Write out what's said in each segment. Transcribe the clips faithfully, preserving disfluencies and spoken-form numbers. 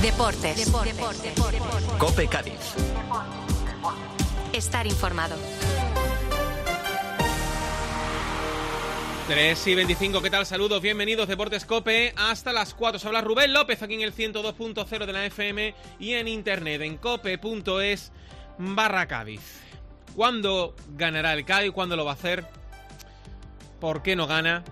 Deportes. Deportes. Deportes. COPE Cádiz. Estar informado. tres y veinticinco, ¿qué tal? Saludos, bienvenidos, Deportes COPE, hasta las cuatro. Se habla Rubén López aquí en el ciento dos punto cero de la F M y en internet en cope punto es barra Cádiz. ¿Cuándo ganará el Cádiz? ¿Cuándo lo va a hacer? ¿Por qué no gana?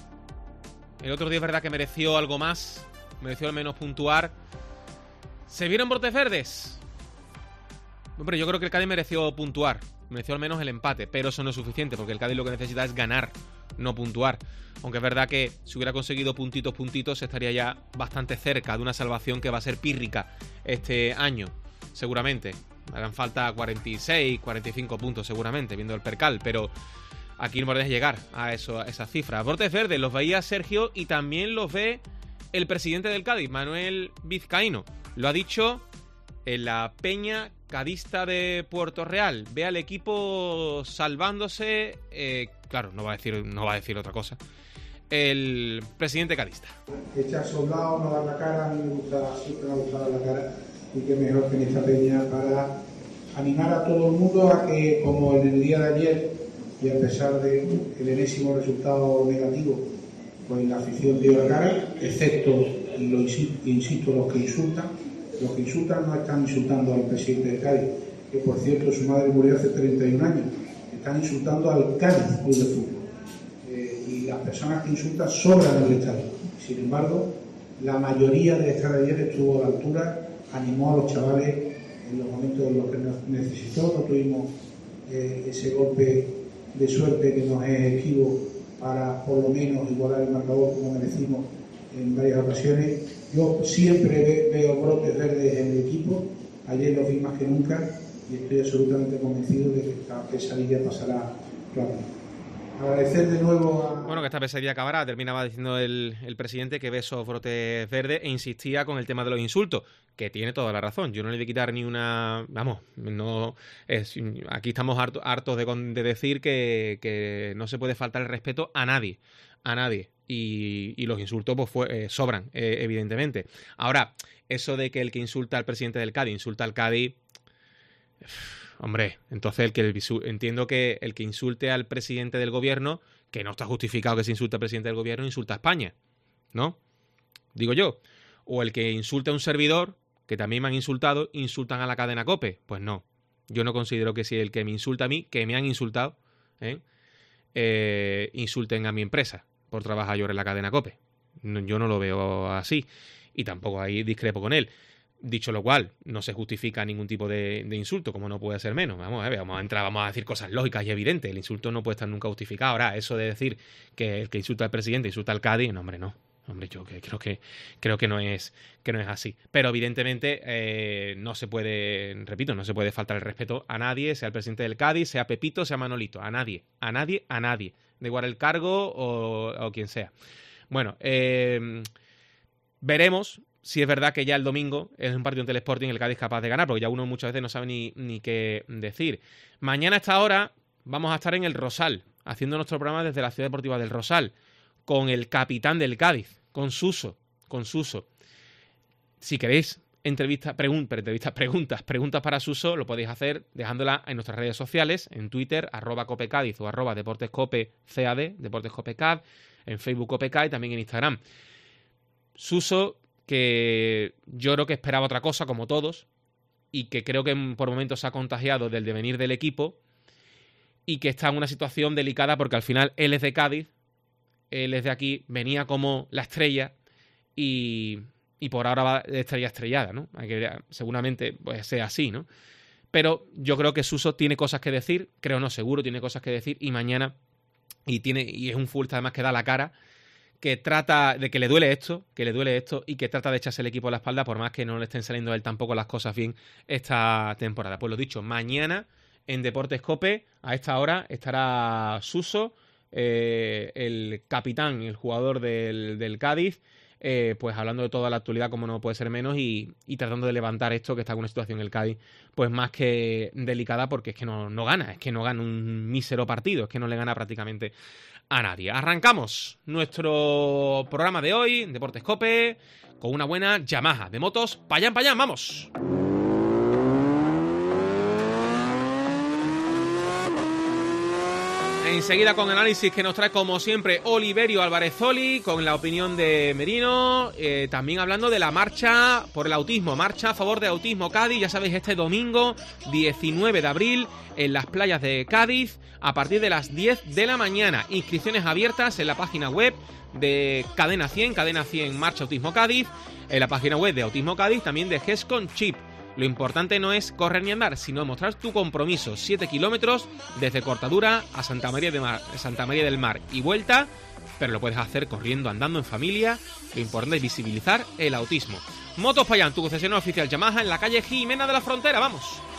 El otro día es verdad que mereció algo más, mereció al menos puntuar. ¿Se vieron brotes verdes? Hombre, yo creo que el Cádiz mereció puntuar, mereció al menos el empate, pero eso no es suficiente, porque el Cádiz lo que necesita es ganar, no puntuar. Aunque es verdad que si hubiera conseguido puntitos, puntitos, estaría ya bastante cerca de una salvación que va a ser pírrica este año, seguramente. Harán falta cuarenta y seis, cuarenta y cinco puntos seguramente, viendo el percal, pero aquí no podés llegar a, eso, a esas cifras. Brotes verdes los veía Sergio y también los ve el presidente del Cádiz, Manuel Vizcaíno. Lo ha dicho en la Peña Cadista de Puerto Real. Ve al equipo salvándose, eh, claro, no va a decir, no va a decir otra cosa, el presidente cadista. Echar soldado, no dar la cara, a mí me gusta, siempre me ha gustado dar la cara, y qué mejor que en esta peña para animar a todo el mundo a que, como en el día de ayer, y a pesar del enésimo resultado negativo, pues la afición dio la cara, excepto, y lo insisto, los que insultan. Los que insultan no están insultando al presidente de Cádiz, que por cierto su madre murió hace treinta y un años. Están insultando al Cádiz Club de Fútbol. Eh, y las personas que insultan sobran en el estadio. Sin embargo, la mayoría del estadio de ayer estuvo a la altura, animó a los chavales en los momentos en los que nos necesitó. No tuvimos eh, ese golpe de suerte que nos es esquivo para por lo menos igualar el marcador como merecimos en varias ocasiones. Yo siempre ve, veo brotes verdes en el equipo, ayer los vi más que nunca y estoy absolutamente convencido de que esta pesadilla pasará rápido. Agradecer de nuevo a... Bueno, que esta pesadilla acabará, terminaba diciendo el, el presidente que ve esos brotes verdes e insistía con el tema de los insultos, que tiene toda la razón. Yo no le voy a quitar ni una... Vamos, no es, aquí estamos hartos, hartos de, de decir que, que no se puede faltar el respeto a nadie, a nadie. Y, y los insultos pues fue, eh, sobran, eh, evidentemente. Ahora, eso de que el que insulta al presidente del Cádiz insulta al Cádiz... Hombre, entonces el que el, entiendo que el que insulte al presidente del gobierno, que no está justificado que se insulte al presidente del gobierno, insulta a España, ¿no? Digo yo. O el que insulte a un servidor, que también me han insultado, insultan a la cadena COPE. Pues no. Yo no considero que si el que me insulta a mí, que me han insultado, ¿eh? Eh, insulten a mi empresa por trabajar yo en la cadena COPE. No, yo no lo veo así. Y tampoco ahí discrepo con él. Dicho lo cual, no se justifica ningún tipo de, de insulto, como no puede ser menos. Vamos a ver, vamos a entrar, vamos a decir cosas lógicas y evidentes. El insulto no puede estar nunca justificado. Ahora, eso de decir que el que insulta al presidente insulta al Cádiz, no, hombre, no. Hombre, yo que, creo que creo que no es que no es así. Pero evidentemente eh, no se puede, repito, no se puede faltar el respeto a nadie, sea el presidente del Cádiz, sea Pepito, sea Manolito, a nadie, a nadie, a nadie. Da igual el cargo o, o quien sea. Bueno, eh, veremos si es verdad que ya el domingo es un partido ante el Sporting el Cádiz capaz de ganar, porque ya uno muchas veces no sabe ni, ni qué decir. Mañana a esta hora vamos a estar en el Rosal, haciendo nuestro programa desde la Ciudad Deportiva del Rosal, con el capitán del Cádiz, con Suso, con Suso. Si queréis entrevistas, pregun- entrevistas, preguntas, preguntas para Suso, lo podéis hacer dejándola en nuestras redes sociales, en Twitter, arroba copecádiz o arroba deportescopecad, deportescopecad, en Facebook Copecad y también en Instagram. Suso, que yo creo que esperaba otra cosa, como todos, y que creo que por momentos se ha contagiado del devenir del equipo, y que está en una situación delicada porque al final él es de Cádiz, él es de aquí, venía como la estrella, y, y por ahora va de estrella estrellada, ¿no? Hay que, seguramente pues, sea así, ¿no? Pero yo creo que Suso tiene cosas que decir, creo no, seguro tiene cosas que decir, y mañana, y tiene y es un futbolista además que da la cara, que trata de que le duele esto, que le duele esto y que trata de echarse el equipo a la espalda por más que no le estén saliendo a él tampoco las cosas bien esta temporada. Pues lo dicho, mañana en Deportes COPE, a esta hora, estará Suso, eh, el capitán, el jugador del, del Cádiz, eh, pues hablando de toda la actualidad, como no puede ser menos, y, y tratando de levantar esto, que está en una situación el Cádiz, pues más que delicada, porque es que no, no gana, es que no gana un mísero partido, es que no le gana prácticamente a nadie. Arrancamos nuestro programa de hoy, Deportes Cope, con una buena Yamaha de motos. ¡Payán, payán, vamos! Enseguida con análisis que nos trae como siempre Oliverio Álvarez Oli, con la opinión de Merino, eh, también hablando de la marcha por el autismo, marcha a favor de Autismo Cádiz, ya sabéis, este domingo diecinueve de abril en las playas de Cádiz a partir de las diez de la mañana, inscripciones abiertas en la página web de Cadena cien, Cadena cien Marcha Autismo Cádiz, en la página web de Autismo Cádiz, también de GESCON Chip. Lo importante no es correr ni andar, sino mostrar tu compromiso. siete kilómetros desde Cortadura a Santa María, de Mar, Santa María del Mar y vuelta, pero lo puedes hacer corriendo, andando, en familia. Lo importante es visibilizar el autismo. Motos Payán, tu concesionario oficial Yamaha en la calle Jimena de la Frontera. ¡Vamos!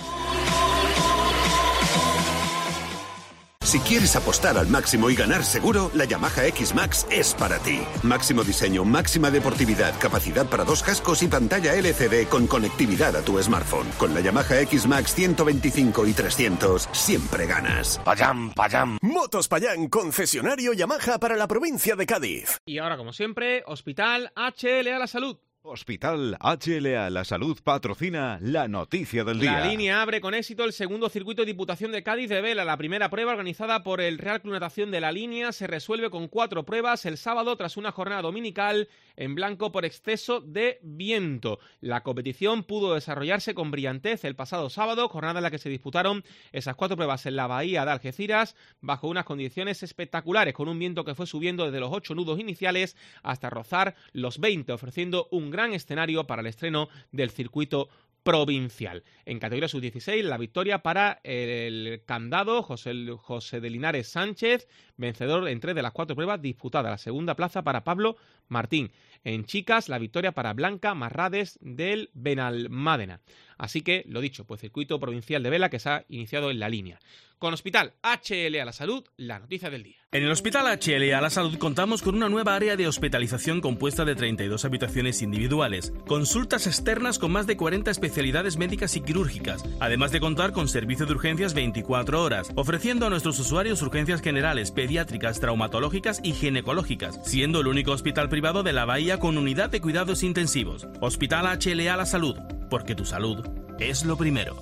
Si quieres apostar al máximo y ganar seguro, la Yamaha X-Max es para ti. Máximo diseño, máxima deportividad, capacidad para dos cascos y pantalla L C D con conectividad a tu smartphone. Con la Yamaha X-Max ciento veinticinco y trescientos, siempre ganas. Payán, payán. Motos Payán, concesionario Yamaha para la provincia de Cádiz. Y ahora, como siempre, Hospital H L A La Salud. Hospital H L A La Salud patrocina la noticia del día. La línea abre con éxito el segundo circuito de Diputación de Cádiz de vela. La primera prueba, organizada por el Real Club Natación de la Línea, se resuelve con cuatro pruebas el sábado tras una jornada dominical en blanco por exceso de viento. La competición pudo desarrollarse con brillantez el pasado sábado, jornada en la que se disputaron esas cuatro pruebas en la bahía de Algeciras bajo unas condiciones espectaculares, con un viento que fue subiendo desde los ocho nudos iniciales hasta rozar los veinte, ofreciendo un gran escenario para el estreno del circuito provincial. En categoría sub dieciséis, la victoria para el candado José, José de Linares Sánchez, vencedor en tres de las cuatro pruebas disputadas. La segunda plaza para Pablo Martín. En chicas, la victoria para Blanca Marrades del Benalmádena. Así que, lo dicho, pues circuito provincial de vela que se ha iniciado en la línea. Con Hospital H L A La Salud, la noticia del día. En el Hospital H L A La Salud contamos con una nueva área de hospitalización compuesta de treinta y dos habitaciones individuales, consultas externas con más de cuarenta especialidades médicas y quirúrgicas, además de contar con servicio de urgencias veinticuatro horas, ofreciendo a nuestros usuarios urgencias generales, pediátricas, traumatológicas y ginecológicas, siendo el único hospital privado de la bahía con unidad de cuidados intensivos. Hospital H L A La Salud, porque tu salud es lo primero.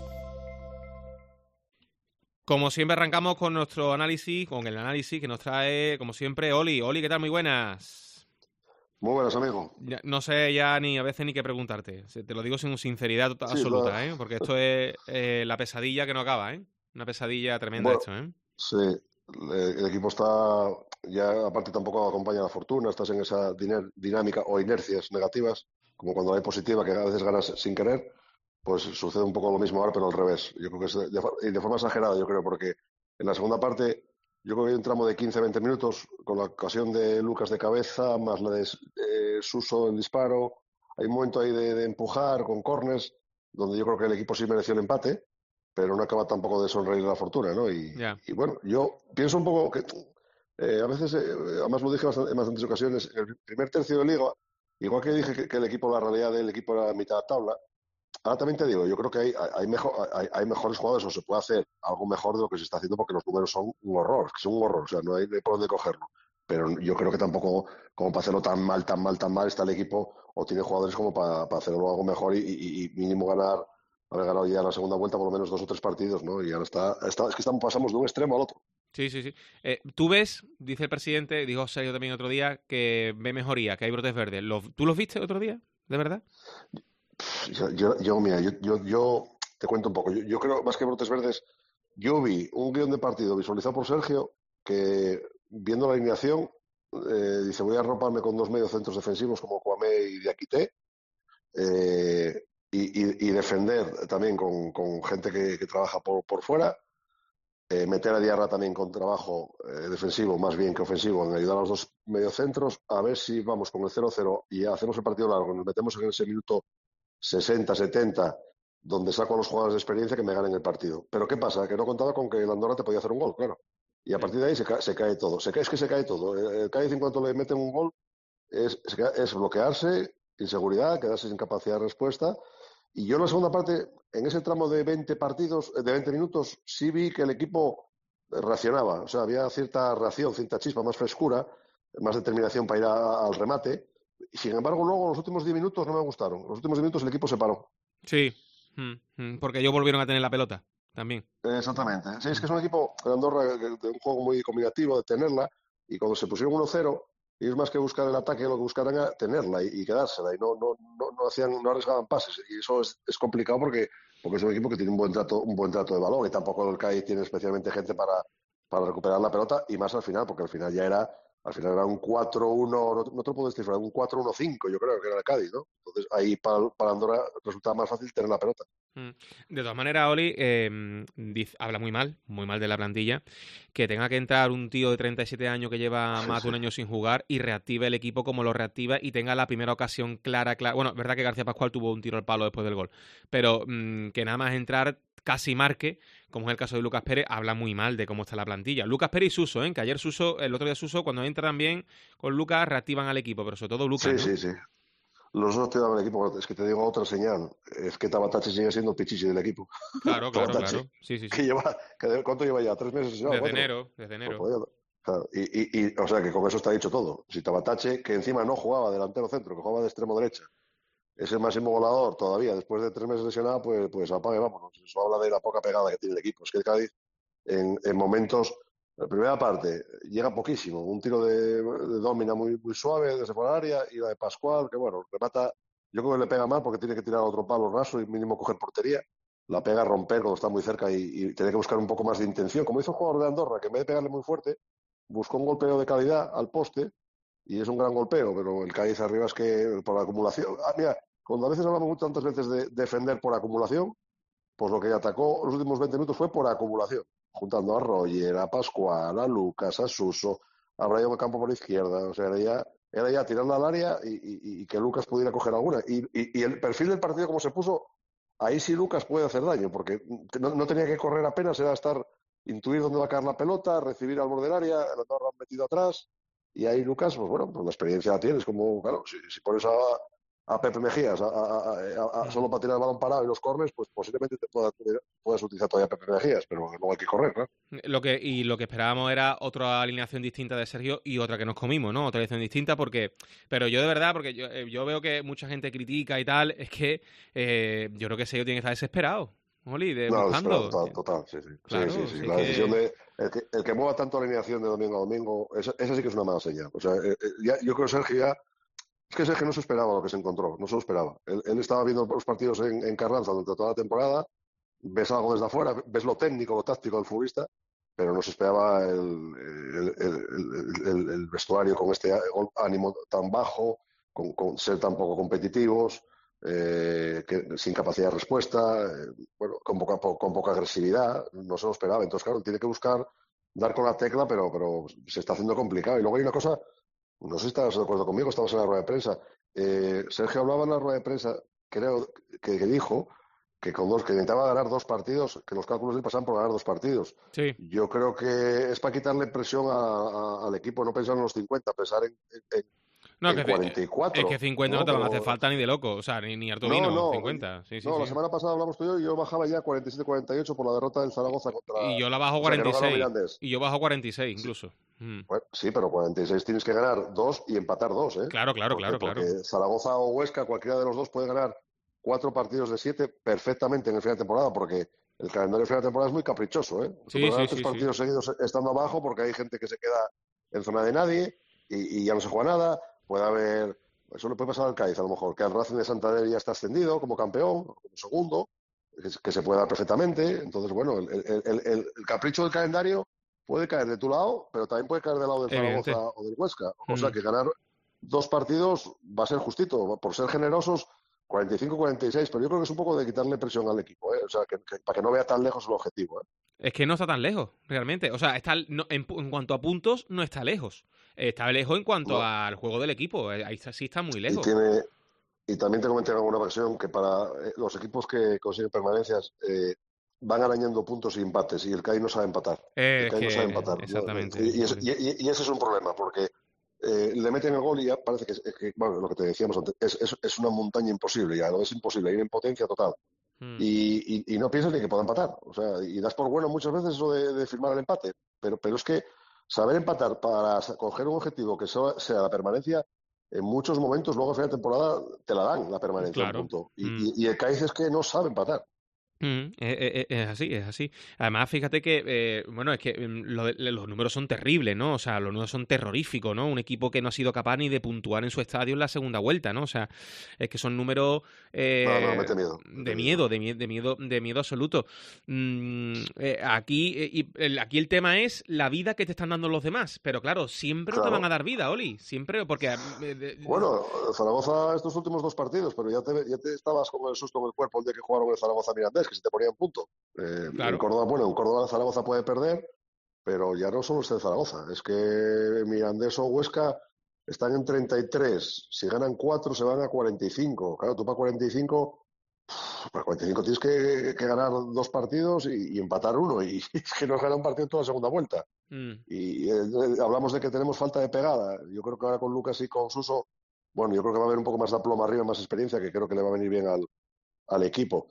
Como siempre arrancamos con nuestro análisis, con el análisis que nos trae, como siempre, Oli. Oli, ¿qué tal? Muy buenas. Muy buenas, amigo. Ya, no sé ya ni a veces ni qué preguntarte. Te lo digo sin sinceridad absoluta, sí, ¿eh? Porque esto es eh, la pesadilla que no acaba, ¿eh? Una pesadilla tremenda bueno, esto, ¿eh? Sí, el equipo está, ya aparte tampoco acompaña la fortuna, estás en esa dinámica o inercias negativas, como cuando hay positiva que a veces ganas sin querer. Pues sucede un poco lo mismo ahora, pero al revés. Yo creo que es de, de, de forma exagerada, yo creo, porque en la segunda parte yo creo que hay un tramo de quince a veinte minutos con la ocasión de Lucas de cabeza, más la de eh, Suso en disparo. Hay un momento ahí de, de empujar con corners, donde yo creo que el equipo sí mereció el empate, pero no acaba tampoco de sonreír la fortuna, ¿no? Y, yeah. y bueno, yo pienso un poco que eh, a veces, eh, además lo dije en bastantes ocasiones, en el primer tercio de liga, igual que dije que, que el equipo, la realidad del equipo era mitad de tabla. Ahora también te digo, yo creo que hay, hay, mejor, hay, hay mejores jugadores o se puede hacer algo mejor de lo que se está haciendo porque los números son un horror, son un horror, o sea, no hay, no hay por dónde cogerlo. Pero yo creo que tampoco, como para hacerlo tan mal, tan mal, tan mal, está el equipo o tiene jugadores como para, para hacerlo algo mejor y, y, y mínimo ganar, haber ganado ya la segunda vuelta por lo menos dos o tres partidos, ¿no? Y ahora está, está es que estamos, pasamos de un extremo al otro. Sí, sí, sí. Eh, Tú ves, dice el presidente, dijo Sergio también otro día, que ve mejoría, que hay brotes verdes. ¿Tú los viste otro día, de verdad? Yo, yo, yo mira, yo, yo, yo te cuento un poco. Yo, yo creo, más que brotes verdes, yo vi un guión de partido visualizado por Sergio que, viendo la alineación, eh, dice, voy a arroparme con dos mediocentros defensivos como Kwame y Diakité eh, y, y, y defender también con, con gente que, que trabaja por, por fuera, eh, meter a Diarra también con trabajo eh, defensivo más bien que ofensivo en ayudar a los dos mediocentros, a ver si vamos con el cero cero y hacemos el partido largo, nos metemos en ese minuto sesenta, setenta, donde saco a los jugadores de experiencia que me ganen el partido. Pero ¿qué pasa? Que no contaba con que el Andorra te podía hacer un gol, claro. Y a partir de ahí se cae, se cae todo. Se cae, es que se cae todo. El Cádiz, en cuanto le meten un gol, es, es, es bloquearse, inseguridad, quedarse sin capacidad de respuesta. Y yo en la segunda parte, en ese tramo de veinte partidos, de veinte minutos, sí vi que el equipo reaccionaba. O sea, había cierta reacción, cierta chispa, más frescura, más determinación para ir a, al remate. Y sin embargo, luego los últimos diez minutos no me gustaron. Los últimos diez minutos el equipo se paró. Sí, porque ellos volvieron a tener la pelota también. Exactamente. Sí, es que es un equipo de Andorra de un juego muy combinativo, de tenerla, y cuando se pusieron uno cero, ellos más que buscar el ataque, lo que buscaban era tenerla y, y quedársela, y no, no, no, no hacían, no arriesgaban pases, y eso es, es complicado porque, porque es un equipo que tiene un buen trato, un buen trato de balón, y tampoco el Cádiz tiene especialmente gente para, para recuperar la pelota, y más al final, porque al final ya era, al final era un cuatro uno, no, no te lo puedo descifrar, un cuatro uno cinco, yo creo que era el Cádiz, ¿no? Entonces ahí para, para Andorra resultaba más fácil tener la pelota. De todas maneras, Oli eh, dice, habla muy mal, muy mal de la plantilla, que tenga que entrar un tío de treinta y siete años que lleva Sí, más sí. de un año sin jugar y reactive el equipo como lo reactiva y tenga la primera ocasión clara, clara. Bueno, es verdad que García Pascual tuvo un tiro al palo después del gol, pero mmm, que nada más entrar casi marque, como es el caso de Lucas Pérez, habla muy mal de cómo está la plantilla. Lucas Pérez y Suso, ¿eh? Que ayer Suso, el otro día Suso, cuando entra también con Lucas, reactivan al equipo, pero sobre todo Lucas, Sí, ¿no? sí, sí. Los dos te dan el equipo. Es que te digo otra señal. Es que Tabatache sigue siendo el pichichi del equipo. Claro, claro, Tabatache, claro. Sí, sí, sí. Que lleva, que, ¿cuánto lleva ya? ¿Tres meses? Desde ¿Cuatro? enero, desde enero. Pues, pues, claro. y, y, y, o sea, que con eso está dicho todo. Si Tabatache, que encima no jugaba delantero centro, que jugaba de extremo derecha, es el máximo goleador todavía, después de tres meses lesionado, pues, pues apague, vámonos. Eso habla de la poca pegada que tiene el equipo. Es que el Cádiz, en, en momentos... La primera parte llega poquísimo, un tiro de, de Domina muy, muy suave desde fuera del área y la de Pascual, que bueno, remata, yo creo que le pega mal porque tiene que tirar otro palo raso y mínimo coger portería, la pega a romper cuando está muy cerca y, y tiene que buscar un poco más de intención, como hizo el jugador de Andorra, que en vez de pegarle muy fuerte, buscó un golpeo de calidad al poste y es un gran golpeo, pero el Cádiz arriba es que por la acumulación, ah, mira, cuando a veces hablamos tantas veces de defender por acumulación, pues lo que atacó los últimos veinte minutos fue por acumulación, juntando a Roger, a Pascual, a Lucas, a Suso, a Brian Campo por la izquierda. O sea, era ya, era ya tirarla al área y, y, y que Lucas pudiera coger alguna. Y, y, y el perfil del partido como se puso, ahí sí Lucas puede hacer daño, porque no, no tenía que correr apenas, era estar, intuir dónde va a caer la pelota, recibir al borde del área, el Andorra metido atrás, y ahí Lucas, pues bueno, pues la experiencia la tienes, como, claro, si, si pones a... a Pepe Mejías a, a, a, a, solo para tirar el balón parado y los corners, pues posiblemente te puedas, puedas utilizar todavía a Pepe Mejías, pero luego hay que correr, ¿no? Lo que, y lo que esperábamos era otra alineación distinta de Sergio y otra que nos comimos, ¿no? Otra alineación distinta porque... Pero yo de verdad, porque yo, yo veo que mucha gente critica y tal, es que eh, yo creo que Sergio tiene que estar desesperado. Oli, de no, buscando. Total, total, sí, sí. Claro, sí, sí, sí. sí La que... decisión de el que, el que mueva tanto la alineación de domingo a domingo, esa, esa sí que es una mala señal. O sea, eh, ya, yo creo que Sergio ya... Es que Sergio no se esperaba lo que se encontró, no se lo esperaba. Él, él estaba viendo los partidos en, en Carranza durante toda la temporada, ves algo desde afuera, ves lo técnico, lo táctico del futbolista, pero no se esperaba el, el, el, el, el vestuario con este ánimo tan bajo, con, con ser tan poco competitivos, eh, que, sin capacidad de respuesta, eh, bueno, con poca, con poca agresividad, no se lo esperaba. Entonces, claro, tiene que buscar dar con la tecla, pero, pero se está haciendo complicado. Y luego hay una cosa... No sé si estabas de acuerdo conmigo, estabas en la rueda de prensa. Eh, Sergio hablaba en la rueda de prensa, creo que, que dijo que con dos, que intentaba ganar dos partidos, que los cálculos le pasaban por ganar dos partidos. Sí. Yo creo que es para quitarle presión a, a, al equipo, no pensar en los cincuenta, pensar en, en, no, en que cuarenta y cuatro. Es que cincuenta no, no te van a hacer falta ni de loco, o sea, ni, ni harto vino, no, no, cincuenta. Sí, sí, no, sí. la semana pasada hablamos tú y yo y yo bajaba ya cuarenta y siete cuarenta y ocho por la derrota del Zaragoza contra... Y yo la bajo cuarenta y seis. O sea, no y yo bajo cuarenta y seis incluso. Sí. Mm. Bueno, sí, pero cuarenta y seis tienes que ganar dos y empatar dos, ¿eh? Claro, claro, porque, claro, porque claro. Zaragoza o Huesca, cualquiera de los dos puede ganar cuatro partidos de siete perfectamente en el final de temporada, porque el calendario del final de temporada es muy caprichoso, ¿eh? Sí, sí, sí, tres sí, partidos sí. seguidos estando abajo porque hay gente que se queda en zona de nadie y, y ya no se juega nada. Puede haber... Eso le puede pasar al Cádiz, a lo mejor, que el Racing de Santander ya está ascendido como campeón, como segundo, que, que se puede dar perfectamente. Entonces, bueno, el, el, el, el, el capricho del calendario puede caer de tu lado, pero también puede caer del lado del Zaragoza o del Huesca. O mm. sea, que ganar dos partidos va a ser justito, por ser generosos, cuarenta y cinco cuarenta y seis, pero yo creo que es un poco de quitarle presión al equipo, ¿eh? O sea, que, que, para que no vea tan lejos el objetivo, ¿eh? Es que no está tan lejos, realmente. O sea, está no, en, en cuanto a puntos, no está lejos. Está lejos en cuanto no. al juego del equipo. Ahí sí está muy lejos. Y, tiene, y también te comenté en alguna ocasión que para eh, los equipos que consiguen permanencias eh, van arañando puntos y empates, y el Cádiz no sabe empatar. Eh, el Cádiz que, no sabe empatar. Exactamente. ¿no? Y, y, ese, y, y ese es un problema, porque eh, le meten el gol y ya parece que, que bueno, lo que te decíamos antes, es, es, es una montaña imposible, ya no es imposible, ir en potencia total. Mm. Y, y, y no piensas ni que pueda empatar. O sea, y das por bueno muchas veces eso de, de firmar el empate. Pero, pero es que saber empatar para coger un objetivo que sea, sea la permanencia, en muchos momentos, luego a final de temporada, te la dan la permanencia. Claro. Punto. Y, Mm. y, y el Cádiz es que no sabe empatar. Mm, es, es así, es así. Además, fíjate que, eh, bueno, es que lo de, los números son terribles, ¿no? O sea, los números son terroríficos, ¿no? Un equipo que no ha sido capaz ni de puntuar en su estadio en la segunda vuelta, ¿no? O sea, es que son números eh, no, no, mete miedo. de miedo, de miedo, de miedo, de miedo absoluto. Mm, eh, aquí, eh, y el, aquí el tema es la vida que te están dando los demás, pero claro, siempre claro. no te van a dar vida, Oli, siempre, porque... Eh, de, bueno, Zaragoza estos últimos dos partidos, pero ya te, ya te estabas con el susto en el cuerpo el día que jugaron el Zaragoza-Mirandés, que se te ponía en punto. Eh, claro. En Córdoba, bueno, en Córdoba Zaragoza puede perder, pero ya no solo es el Zaragoza, es que Mirandés o Huesca están en treinta y tres, si ganan cuatro se van a cuarenta y cinco, claro, tú para cuarenta y cinco, para cuarenta y cinco tienes que, que ganar dos partidos y, y empatar uno, y es que nos gana un partido en toda la segunda vuelta. Mm. Y eh, hablamos de que tenemos falta de pegada, yo creo que ahora con Lucas y con Suso, bueno, yo creo que va a haber un poco más de aplomo arriba, más experiencia, que creo que le va a venir bien al, al equipo.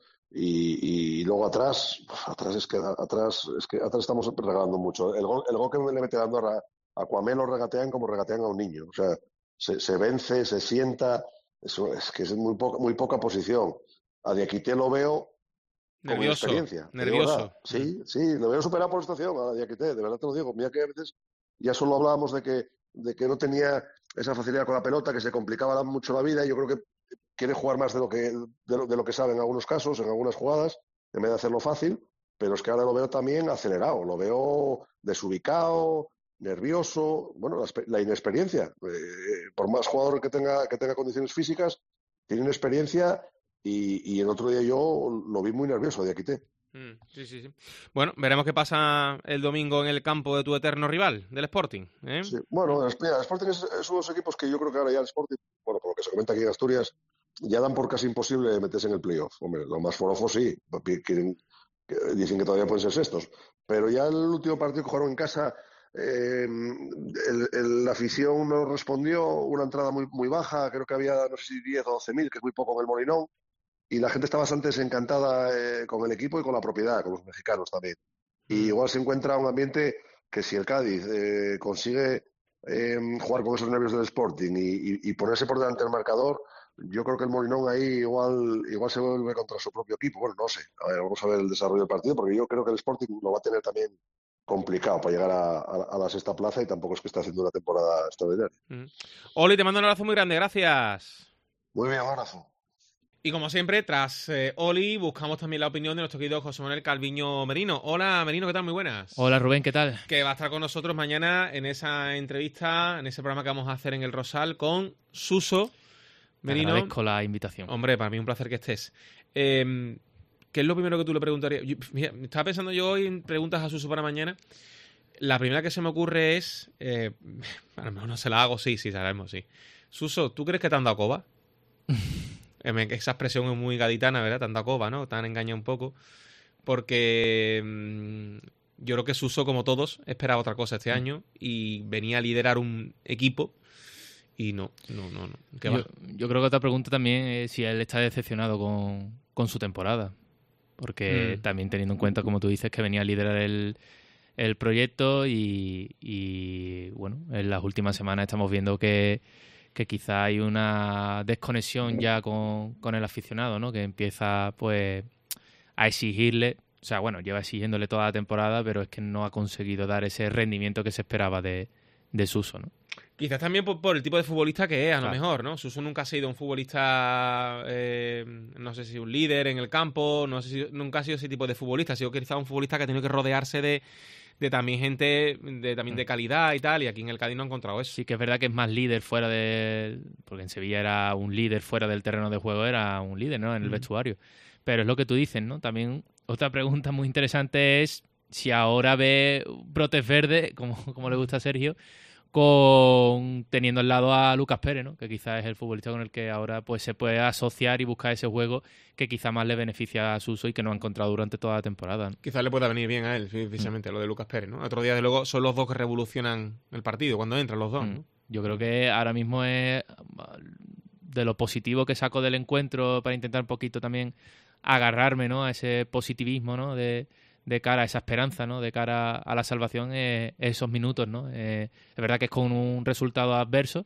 Y, y luego atrás, atrás es que atrás es que atrás estamos regalando mucho. El gol, el gol que le mete dando a Aquamé lo regatean como regatean a un niño. O sea, se, se vence, se sienta. Eso es que es muy poca, muy poca posición. A Diakité lo veo con nervioso, experiencia. Nervioso. Sí, sí, lo veo superado por estación a Diakité, de verdad te lo digo. Mira que a veces ya solo hablábamos de que, de que no tenía esa facilidad con la pelota, que se complicaba mucho la vida, y yo creo que quiere jugar más de lo que de lo, de lo que sabe en algunos casos, en algunas jugadas, en vez de hacerlo fácil, pero es que ahora lo veo también acelerado, lo veo desubicado, nervioso, bueno, la, la inexperiencia. Eh, por más jugador que tenga que tenga condiciones físicas, tiene inexperiencia y, y el otro día yo lo vi muy nervioso, Diakité. Mm, sí, sí, sí. Bueno, veremos qué pasa el domingo en el campo de tu eterno rival, del Sporting. ¿eh? Sí, bueno, el, el Sporting es, es uno de los equipos que yo creo que ahora ya el Sporting, bueno, por lo que se comenta aquí en Asturias, ya dan por casi imposible meterse en el playoff. Hombre, los más forofos sí, quieren, dicen que todavía pueden ser sextos. Pero ya el último partido que jugaron en casa, eh, el, el, la afición no respondió, una entrada muy, muy baja, creo que había, no sé si diez o doce mil, que es muy poco en el Molinón, y la gente está bastante desencantada eh, con el equipo y con la propiedad, con los mexicanos también. Y igual se encuentra un ambiente que si el Cádiz eh, consigue eh, jugar con esos nervios del Sporting y, y, y ponerse por delante del marcador, yo creo que el Molinón ahí igual igual se vuelve contra su propio equipo. Bueno, no sé. A ver, vamos a ver el desarrollo del partido, porque yo creo que el Sporting lo va a tener también complicado para llegar a, a, a la sexta plaza, y tampoco es que esté haciendo una temporada extraordinaria. Mm. Oli, te mando un abrazo muy grande. Gracias. Muy bien, un abrazo. Y como siempre, tras eh, Oli, buscamos también la opinión de nuestro querido José Manuel Calviño Merino. Hola, Merino, ¿qué tal? Muy buenas. Hola, Rubén, ¿qué tal? Que va a estar con nosotros mañana en esa entrevista, en ese programa que vamos a hacer en el Rosal con Suso Merino. Te agradezco la invitación. Hombre, para mí un placer que estés. Eh, ¿Qué es lo primero que tú le preguntarías? Yo, mira, estaba pensando yo hoy en preguntas a Suso para mañana. La primera que se me ocurre es... Eh, a lo mejor no se la hago, sí, sí, sabemos, sí. Suso, ¿tú crees que te han dado coba? Esa expresión es muy gaditana, ¿verdad? Te han dado coba, ¿no? Te han engañado un poco. Porque mmm, yo creo que Suso, como todos, esperaba otra cosa este año y venía a liderar un equipo. Y no, no, no, no. ¿Qué yo, va? yo creo que otra pregunta también es si él está decepcionado con, con su temporada. Porque mm. también teniendo en cuenta, como tú dices, que venía a liderar el, el proyecto y, y, bueno, en las últimas semanas estamos viendo que, que quizá hay una desconexión ya con, con el aficionado, ¿no? Que empieza, pues, a exigirle, o sea, bueno, lleva exigiéndole toda la temporada, pero es que no ha conseguido dar ese rendimiento que se esperaba de, de Suso, ¿no? Quizás también por, por el tipo de futbolista que es, a claro. lo mejor, ¿no? Suso nunca ha sido un futbolista, eh, no sé si un líder en el campo, no sé si nunca ha sido ese tipo de futbolista. Ha sido quizás un futbolista que ha tenido que rodearse de, de también gente de también de calidad y tal, y aquí en el Cádiz no ha encontrado eso. Sí que es verdad que es más líder fuera de... Porque en Sevilla era un líder fuera del terreno de juego, era un líder, ¿no? En el mm. vestuario. Pero es lo que tú dices, ¿no? También otra pregunta muy interesante es si ahora ve brotes verdes, como, como le gusta a Sergio, con teniendo al lado a Lucas Pérez, ¿no? Que quizás es el futbolista con el que ahora pues se puede asociar y buscar ese juego que quizás más le beneficia a Suso y que no ha encontrado durante toda la temporada, ¿no? Quizás le pueda venir bien a él, precisamente, mm. lo de Lucas Pérez, ¿no? Otro día, de luego, son los dos que revolucionan el partido cuando entran los dos, mm. ¿no? Yo creo que ahora mismo es de lo positivo que saco del encuentro para intentar un poquito también agarrarme, ¿no?, a ese positivismo, ¿no?, de, de cara a esa esperanza, ¿no?, de cara a la salvación, eh, esos minutos, ¿no? Eh, es verdad que es con un resultado adverso,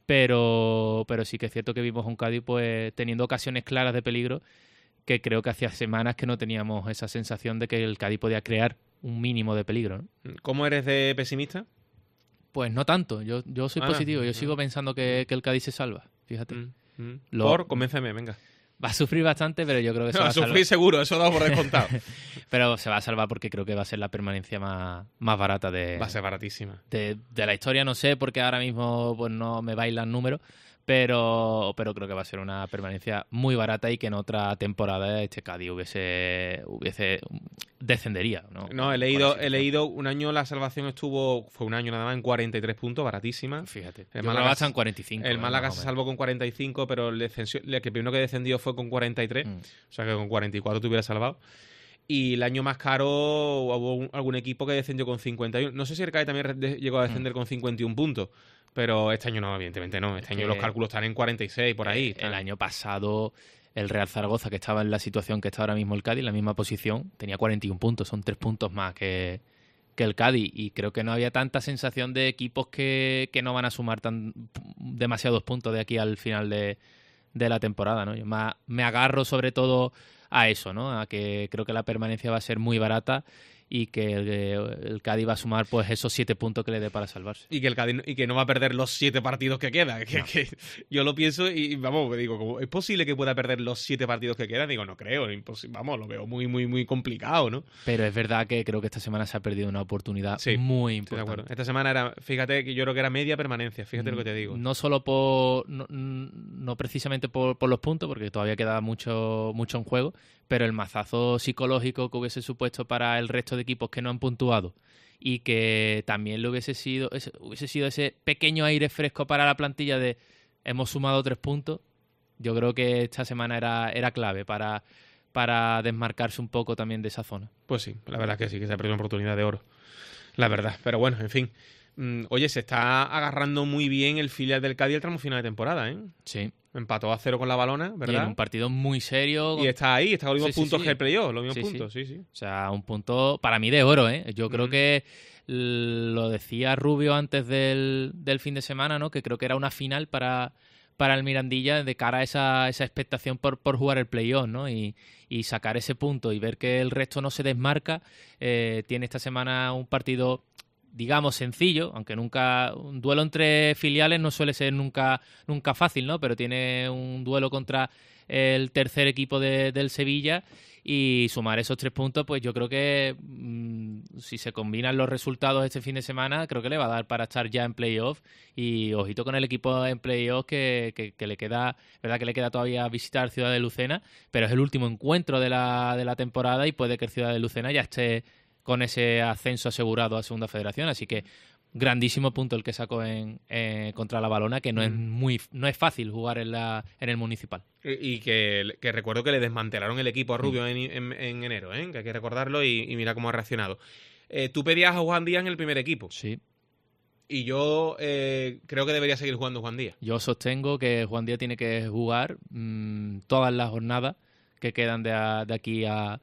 pero, pero sí que es cierto que vimos a un Cádiz pues teniendo ocasiones claras de peligro, que creo que hacía semanas que no teníamos esa sensación de que el Cádiz podía crear un mínimo de peligro, ¿no? ¿Cómo eres de pesimista? Pues no tanto, yo, yo soy Ah, positivo, yo ah. sigo pensando que, que el Cádiz se salva, fíjate. Mm, mm. Lo- Por, convénceme, venga. Va a sufrir bastante, pero yo creo que se No, va a a salvar. sufrir seguro, eso dado por descontado. Pero se va a salvar porque creo que va a ser la permanencia más, más barata de, Va a ser baratísima. de, de la historia. No sé, porque ahora mismo pues no me bailan números, pero, pero creo que va a ser una permanencia muy barata y que en otra temporada este Cádiz hubiese, hubiese descendería, ¿no? No, he leído, he leído un año la salvación estuvo, fue un año nada más, en cuarenta y tres puntos, baratísima. Fíjate, El yo Málaga creo que está en cuarenta y cinco. El eh, Málaga más o se menos. salvó con cuarenta y cinco, pero el, descensió- el que primero que descendió fue con cuarenta y tres, Mm. o sea que con cuarenta y cuatro te hubiera salvado. Y el año más caro hubo un- algún equipo que descendió con cincuenta y uno. No sé si el Cádiz también de- llegó a descender con cincuenta y uno puntos, pero este año no, evidentemente no. Este Es año que- los cálculos están en cuarenta y seis, por ahí. Eh, están- El año pasado el Real Zaragoza, que estaba en la situación que está ahora mismo el Cádiz, en la misma posición, tenía cuarenta y un puntos, son tres puntos más que, que el Cádiz, y creo que no había tanta sensación de equipos que, que no van a sumar tan demasiados puntos de aquí al final de, de la temporada, ¿no? Yo me, me agarro sobre todo a eso, ¿no? A que creo que la permanencia va a ser muy barata y que el, el Cádiz va a sumar pues esos siete puntos que le dé para salvarse. Y que el Cádiz no- y que no va a perder los siete partidos que quedan. Que, No. que yo lo pienso y vamos, me digo, ¿cómo ¿es posible que pueda perder los siete partidos que quedan? Digo, no creo, impos- vamos, lo veo muy, muy, muy complicado, ¿no? Pero es verdad que creo que esta semana se ha perdido una oportunidad Sí, muy Estoy de importante. acuerdo. Esta semana era, fíjate que yo creo que era media permanencia, fíjate lo que te digo. No solo por. No, no precisamente por, por los puntos, porque todavía queda mucho, mucho en juego, pero el mazazo psicológico que hubiese supuesto para el resto de equipos que no han puntuado y que también le hubiese sido, ese, hubiese sido ese pequeño aire fresco para la plantilla de hemos sumado tres puntos. Yo creo que esta semana era, era clave para, para desmarcarse un poco también de esa zona. Pues sí, la verdad es que sí, que se ha perdido una oportunidad de oro. La verdad. Pero bueno, en fin. Mm, Oye, se está agarrando muy bien el filial del Cádiz el tramo final de temporada, ¿eh? Sí. Empató a cero con la Balona, Y en ¿verdad? un partido muy serio. Y está ahí, está con los mismos Sí, sí, puntos sí. que el playoff, los mismos Sí, sí. puntos, sí, sí. O sea, un punto para mí de oro, ¿eh? Yo creo Ujú. que l- lo decía Rubio antes del, del fin de semana, ¿no? Que creo que era una final para, para el Mirandilla de cara a esa, esa expectación por, por jugar el playoff, ¿no? Y, y sacar ese punto y ver que el resto no se desmarca. Eh, tiene esta semana un partido, digamos, sencillo, aunque nunca un duelo entre filiales no suele ser nunca, nunca fácil, ¿no? Pero tiene un duelo contra el tercer equipo de- del Sevilla y sumar esos tres puntos, pues yo creo que mmm, si se combinan los resultados este fin de semana, creo que le va a dar para estar ya en playoff y ojito con el equipo en playoff que, que, que le queda, verdad que le queda todavía visitar Ciudad de Lucena, pero es el último encuentro de la, de la temporada y puede que el Ciudad de Lucena ya esté con ese ascenso asegurado a Segunda Federación, así que grandísimo punto el que sacó en, eh, contra la Balona, que no es muy no es fácil jugar en la en el Municipal. Y, y que, que recuerdo que le desmantelaron el equipo a Rubio en, en- en enero, ¿eh? Que hay que recordarlo y, y mira cómo ha reaccionado. Eh, tú pedías a Juan Díaz en el primer equipo. Sí. Y yo eh, creo que debería seguir jugando Juan Díaz. Yo sostengo que Juan Díaz tiene que jugar mmm, todas las jornadas que quedan de, a- de aquí a,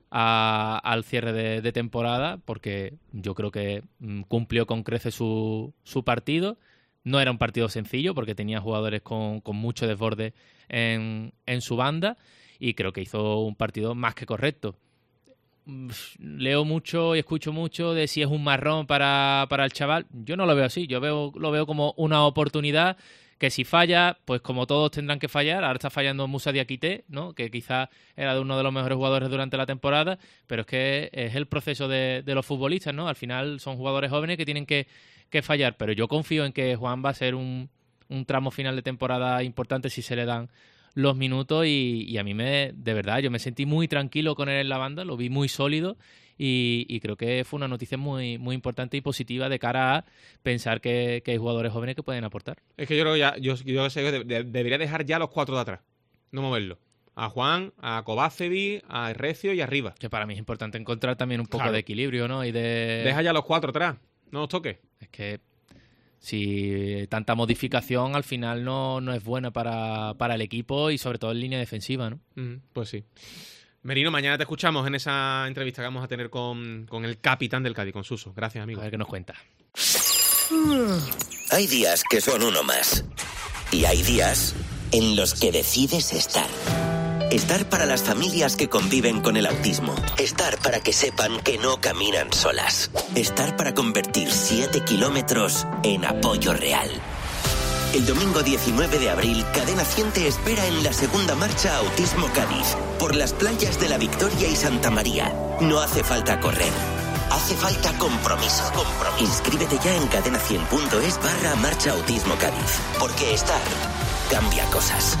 a- al cierre de, de temporada, porque yo creo que mm, cumplió con crece su, su partido. No era un partido sencillo porque tenía jugadores con, con mucho desborde en, en su banda y creo que hizo un partido más que correcto. Mm, Leo mucho y escucho mucho de si es un marrón para, para el chaval. Yo no lo veo así, yo veo, lo veo como una oportunidad que si falla, pues como todos tendrán que fallar. Ahora está fallando Musa Diakité, ¿no? Que quizás era de uno de los mejores jugadores durante la temporada, pero es que es el proceso de, de los futbolistas, ¿no? Al final son jugadores jóvenes que tienen que, que fallar, pero yo confío en que Juan va a ser un, un tramo final de temporada importante si se le dan los minutos y, y a mí me, de verdad, yo me sentí muy tranquilo con él en la banda, lo vi muy sólido y, y creo que fue una noticia muy, muy importante y positiva de cara a pensar que, que hay jugadores jóvenes que pueden aportar. Es que yo creo que ya, yo, yo sé que de- de- debería dejar ya los cuatro de atrás, no moverlo. A Juan, a Kovacevic, a Recio y arriba. Que para mí es importante encontrar también un poco Claro. de equilibrio, ¿no? Y de... Deja ya los cuatro atrás, no los toques. Es que si tanta modificación al final no, no es buena para, para el equipo y sobre todo en línea defensiva, ¿no? Mm, pues sí. Merino, mañana te escuchamos en esa entrevista que vamos a tener con, con el capitán del Cádiz, con Suso. Gracias, amigo. A ver qué nos cuenta. Hay días que son uno más. Y hay días en los que decides estar. Estar para las familias que conviven con el autismo. Estar para que sepan que no caminan solas. Estar para convertir siete kilómetros en apoyo real. El domingo diecinueve de abril, Cadena cien te espera en la segunda marcha Autismo Cádiz, por las playas de La Victoria y Santa María. No hace falta correr. Hace falta compromiso. compromiso. Inscríbete ya en cadena cien punto es barra marcha Autismo Cádiz. Porque estar cambia cosas.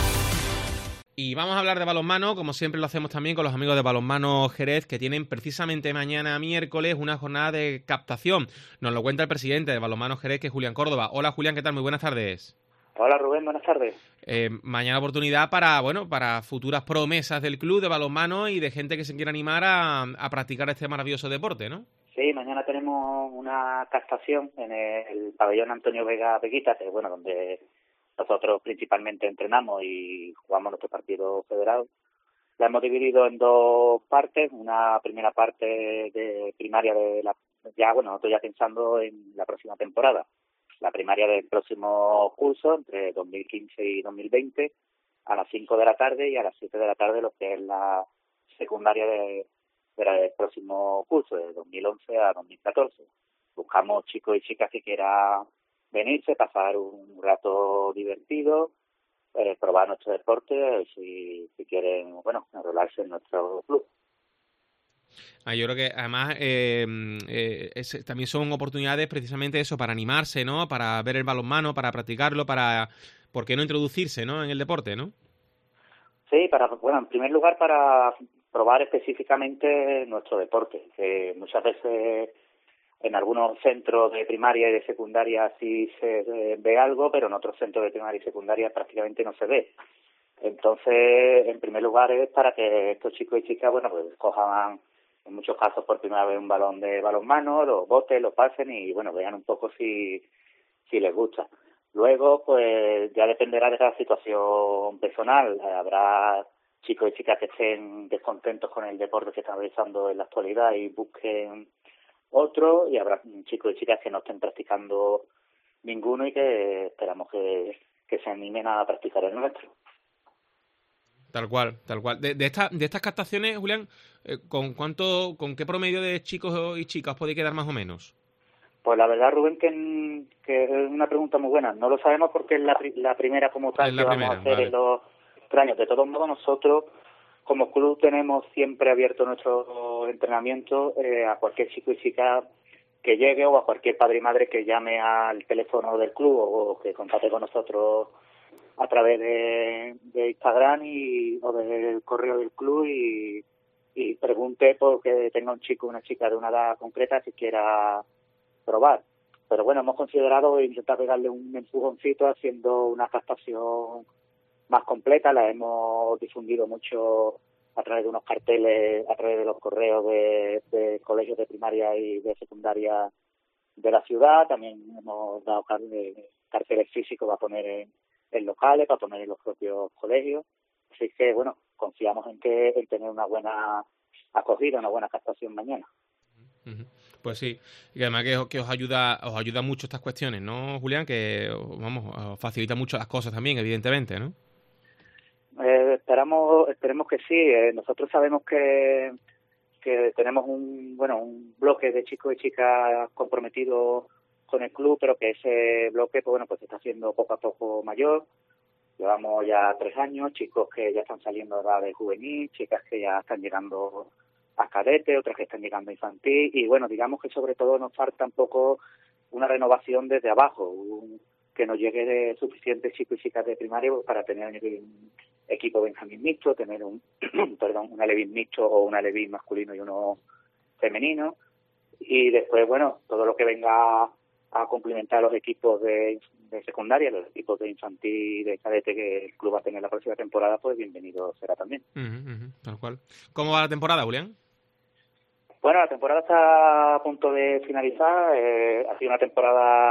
Y vamos a hablar de balonmano, como siempre lo hacemos también con los amigos de Balonmano Jerez, que tienen precisamente mañana miércoles una jornada de captación. Nos lo cuenta el presidente de Balonmano Jerez, que es Julián Córdoba. Hola Julián, ¿qué tal? Muy buenas tardes. Hola Rubén, buenas tardes. Eh, mañana oportunidad para, bueno, para futuras promesas del club de balonmano y de gente que se quiera animar a, a practicar este maravilloso deporte, ¿no? Sí, mañana tenemos una captación en el pabellón Antonio Vega Peguita, que bueno, donde nosotros principalmente entrenamos y jugamos nuestro partido federado. La hemos dividido en dos partes. Una primera parte de primaria de la, ya bueno, estoy ya pensando en la próxima temporada. La primaria del próximo curso, entre dos mil quince y dos mil veinte, a las cinco de la tarde y a las siete de la tarde lo que es la secundaria de, de la del próximo curso, de dos mil once a dos mil catorce. Buscamos chicos y chicas que quieran venirse, pasar un rato divertido, eh, probar nuestro deporte, si, si quieren, bueno, enrolarse en nuestro club. Ah, yo creo que además eh, eh, es, también son oportunidades precisamente eso, para animarse, ¿no? Para ver el balonmano, para practicarlo, para, ¿por qué no introducirse, ¿no? En el deporte, ¿no? Sí, para, bueno, en primer lugar para probar específicamente nuestro deporte, que muchas veces en algunos centros de primaria y de secundaria sí se ve algo, pero en otros centros de primaria y secundaria prácticamente no se ve. Entonces, en primer lugar es para que estos chicos y chicas, bueno, pues cojan en muchos casos por primera vez un balón de balonmano, lo boten, lo pasen y, bueno, vean un poco si, si les gusta. Luego, pues ya dependerá de la situación personal. Habrá chicos y chicas que estén descontentos con el deporte que están realizando en la actualidad y busquen otro, y habrá chicos y chicas que no estén practicando ninguno y que esperamos que, que se animen a practicar el nuestro. Tal cual, tal cual. De, de, esta, de estas captaciones, Julián, eh, ¿con cuánto, con qué promedio de chicos y chicas podéis quedar más o menos? Pues la verdad, Rubén, que, que es una pregunta muy buena. No lo sabemos porque es la, la primera como tal que primera, vamos a hacer vale. en los años. De todos modos, nosotros como club tenemos siempre abierto nuestro entrenamiento eh, a cualquier chico y chica que llegue o a cualquier padre y madre que llame al teléfono del club o que contacte con nosotros a través de, de Instagram y o del correo del club y, y pregunte porque tenga un chico o una chica de una edad concreta que quiera probar. Pero bueno, hemos considerado intentar pegarle un empujoncito haciendo una captación más completa. La hemos difundido mucho a través de unos carteles, a través de los correos de, de colegios de primaria y de secundaria de la ciudad. También hemos dado carteles físicos para poner en, en locales, para poner en los propios colegios. Así que, bueno, confiamos en que en tener una buena acogida, una buena captación mañana. Pues sí, y además que, que os ayuda os ayuda mucho estas cuestiones, ¿no, Julián? Que, vamos, os facilita mucho las cosas también, evidentemente, ¿no? Eh, esperamos, esperemos que sí. Eh, nosotros sabemos que que tenemos un bueno un bloque de chicos y chicas comprometidos con el club, pero que ese bloque, pues bueno, pues se está haciendo poco a poco mayor. Llevamos ya tres años, chicos que ya están saliendo de edad de juvenil, chicas que ya están llegando a cadete, otras que están llegando a infantil, y bueno, digamos que sobre todo nos falta un poco una renovación desde abajo, un, que nos llegue de suficientes chicos y chicas de primaria para tener un equipo Benjamín mixto, tener un perdón, un alevín mixto o un alevín masculino y uno femenino, y después, bueno, todo lo que venga a complementar los equipos de, de secundaria, los equipos de infantil y de cadete que el club va a tener la próxima temporada, pues bienvenido será también. Uh-huh, uh-huh, tal cual. ¿Cómo va la temporada, Julián? Bueno, la temporada está a punto de finalizar. Eh, ha sido una temporada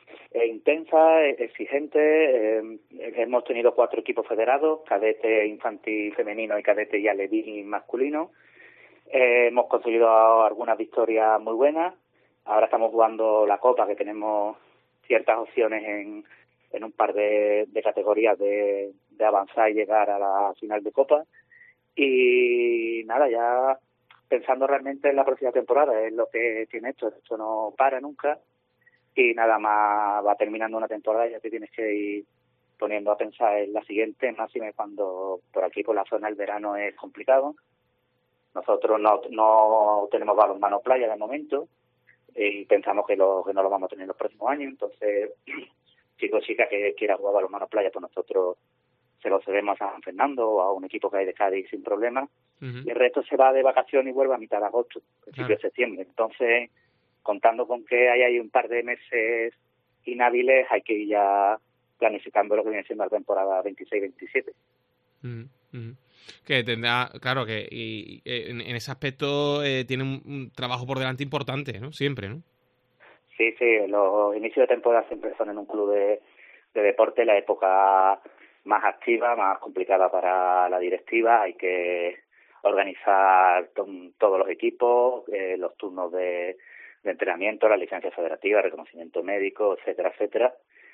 Es intensa, es exigente. Eh, hemos tenido cuatro equipos federados, cadete infantil femenino y cadete y alevín masculino. Eh, hemos conseguido algunas victorias muy buenas. Ahora estamos jugando la Copa, que tenemos ciertas opciones en, en un par de, de categorías de, de avanzar y llegar a la final de Copa. Y nada, ya pensando realmente en la próxima temporada, es lo que tiene esto. Esto no para nunca. Y nada más va terminando una temporada y ya te tienes que ir poniendo a pensar en la siguiente, máxime cuando por aquí, por la zona, el verano es complicado. Nosotros no, no tenemos balonmano playa de momento y pensamos que, lo, que no lo vamos a tener en los próximos años. Entonces, chicos, chicas que quiera jugar balonmano playa, pues nosotros se lo cedemos a San Fernando o a un equipo que hay de Cádiz sin problema. Uh-huh. Y el resto se va de vacaciones y vuelve a mitad de agosto, principio claro. de septiembre. Entonces, contando con que hay ahí un par de meses inhábiles, hay que ir ya planificando lo que viene siendo la temporada veintiséis veintisiete. Uh-huh. Uh-huh. Que tendrá, claro, que y, y, en, en ese aspecto eh, tiene un, un trabajo por delante importante, ¿no? Siempre, ¿no? Sí, sí, los inicios de temporada siempre son en un club de, de deporte la época más activa, más complicada para la directiva. Hay que organizar to, todos los equipos, eh, los turnos de, de entrenamiento, la licencia federativa, reconocimiento médico, etcétera, etcétera.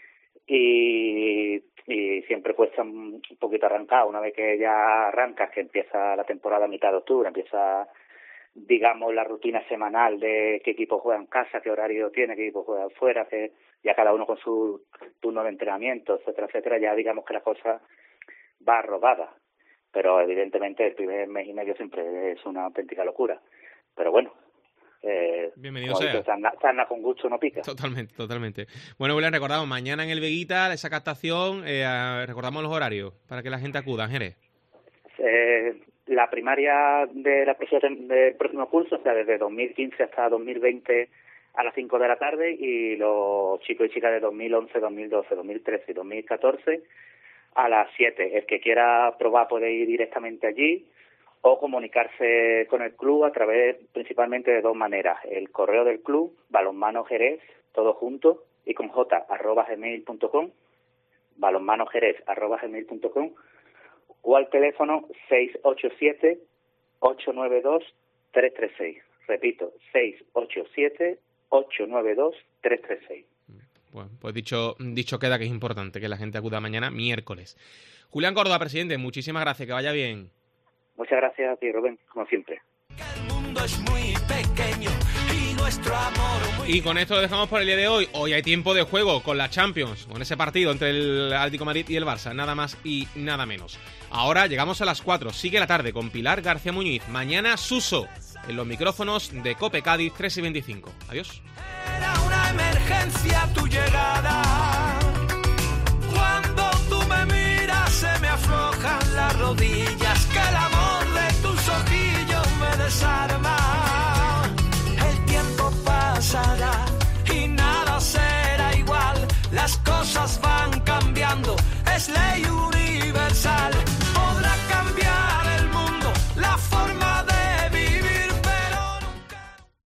Y, y siempre cuesta un poquito arrancar. Una vez que ya arrancas, que empieza la temporada a mitad de octubre, empieza, digamos, la rutina semanal de qué equipo juega en casa, qué horario tiene, qué equipo juega fuera, que ya cada uno con su turno de entrenamiento, etcétera, etcétera, ya digamos que la cosa va rodada. Pero evidentemente el primer mes y medio siempre es una auténtica locura. Pero bueno, Eh, bienvenido sea. Sarna, sarna con gusto no pica. Totalmente, totalmente. Bueno, William, recordamos, mañana en el Veguita, esa captación, eh, recordamos los horarios para que la gente acuda, Jerez. Eh, la primaria de la del próximo curso, o sea, desde dos mil quince hasta dos mil veinte a las cinco de la tarde, y los chicos y chicas de dos mil once, dos mil doce, dos mil trece y dos mil catorce a las siete. El que quiera probar puede ir directamente allí o comunicarse con el club a través principalmente de dos maneras. El correo del club, balonmanojerez, todo junto, y con j, arroba gmail punto com, balonmanojerez, arroba gmail punto com, o al teléfono seis ocho siete, ocho nueve dos, tres tres seis. Repito, seis ocho siete, ocho nueve dos, tres tres seis. Bueno, pues dicho, dicho queda que es importante que la gente acuda mañana, miércoles. Julián Córdoba, presidente, muchísimas gracias, que vaya bien. Muchas gracias a ti, Rubén, como siempre. El mundo es muy pequeño y nuestro amor muy... Y con esto lo dejamos por el día de hoy. Hoy hay tiempo de juego con la Champions, con ese partido entre el Atlético de Madrid y el Barça, nada más y nada menos. Ahora llegamos a las cuatro, sigue la tarde con Pilar García Muñiz. Mañana Suso, en los micrófonos de COPE Cádiz tres y veinticinco. Adiós. Era una emergencia tu llegada. Cuando tú me miras se me aflojan las rodillas, que el amor de tus ojillos me desarma.